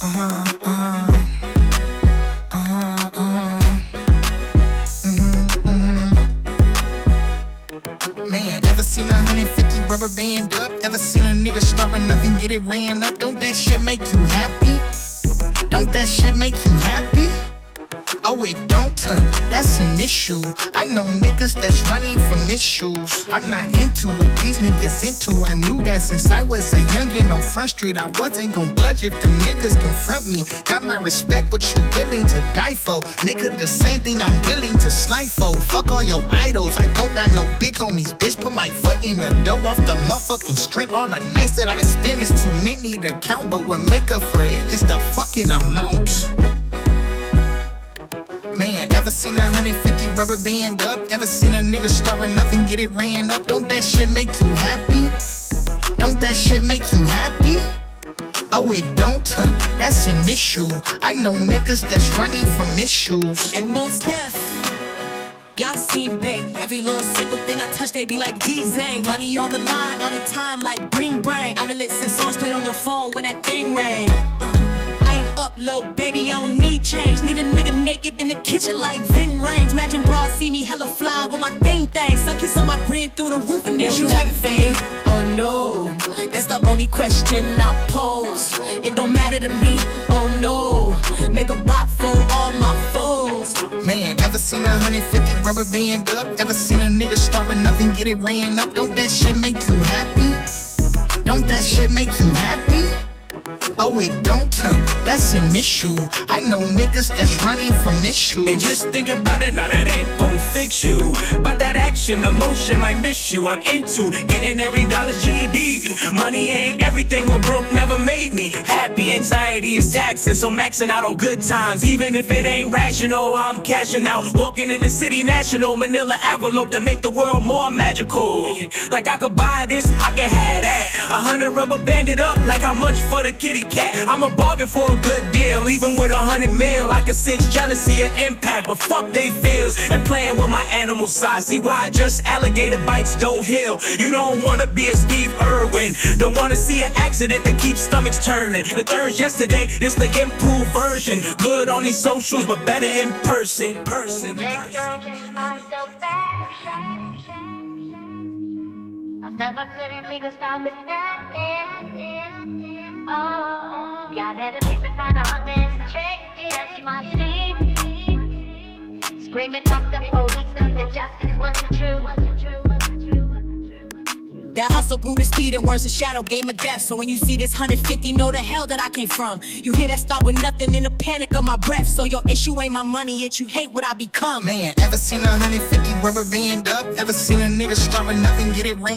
Uh-huh, uh-huh, uh-huh, uh-huh. Man, ever seen 150 rubber band up? Ever seen a nigga starving nothing, get it ran up? Don't that shit make you happy? Don't that shit make you happy? Oh, it don't, that's an issue. I know niggas that's running from issues. I'm not into what these niggas into. I knew that since I was a youngin' on Front Street. I wasn't gon' budge if the niggas confront me. Got my respect, but you willing to die for. Nigga, the same thing I'm willing to slide for. Fuck all your idols, I don't got no big homies. Bitch, put my foot in the dough off the motherfucking strip. All the nights that I spend is too many to count. But what make up for it is the fucking amount. Man, ever seen 150 rubber band up? Ever seen a nigga starving nothing, get it ran up? Don't that shit make you happy? Don't that shit make you happy? Oh, it don't, that's an issue. I know niggas that's running from issues. And most deaf, y'all see big. Every little simple thing I touch, they be like D-Zang. Money on the line, on the time like Green Brain. I'm the listen songs played on your phone when that thing rang. Upload, baby, I don't need change. Need a nigga naked in the kitchen like Vin Range. Imagine bras see me hella fly with my thing. Suck kiss on my brain through the roof and then you have fame. Oh no, that's the only question I pose. It don't matter to me, oh no. Make a block for all my foes. Man, ever seen 150 rubber band up? Ever seen a nigga starving nothing, get it ran up? Don't that shit make you happy? Don't that shit make you happy? Oh, it don't, that's an issue. I know niggas that's running from issues. And just think about it, now that ain't gon' fix you. But that action, emotion might miss you. I'm into getting every dollar GD. Money ain't everything, what broke never made me happy. Anxiety is taxing, so maxing out on good times. Even if it ain't rational, I'm cashing out. Walking in the city national, Manila envelope to make the world more magical. Like I could buy this, I can have that. 100 rubber banded up, like how much for the kitty cat? I'm a bargain for a good deal. Even with 100 mil, I can sense jealousy and impact. But fuck they feels and playing with my animal size. See why just alligator bites don't heal. You don't wanna be a Steve Irwin. Don't wanna see an accident that keeps stomachs turning. The third yesterday, this the improved version. Good on these socials, but better in person. I've never couldn't make a stop with that. Oh, yeah, that is even kind of unmentioned. That's my sleep. Screaming up the police and the justice wasn't true. That hustle grew the speed and worse a shadow, game of death. So when you see this 150, know the hell that I came from. You hear that start with nothing in the panic of my breath. So your issue ain't my money, yet you hate what I become. Man, ever seen 150 rubber band up? Ever seen a nigga starving nothing, get it ran